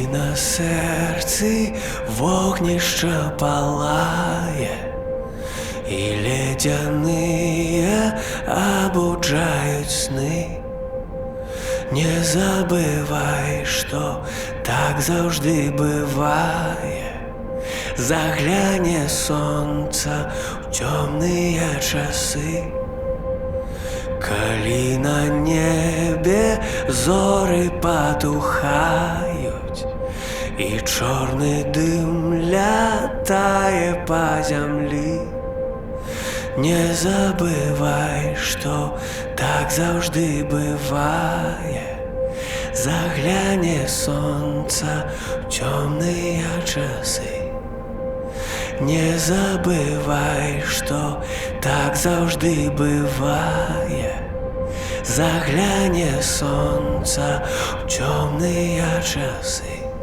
І на серці вогнище палає, і ледяные обуджают сны. Не забывай, что так завжди быває. Загляне сонце в темные часы, коли на небе зоры потухают, и черный дым летает по земле. Не забывай, что так завжди быває. Загляне сонце в темные часы. Не забывай, что так завжди быває. Загляне сонце в темные часы.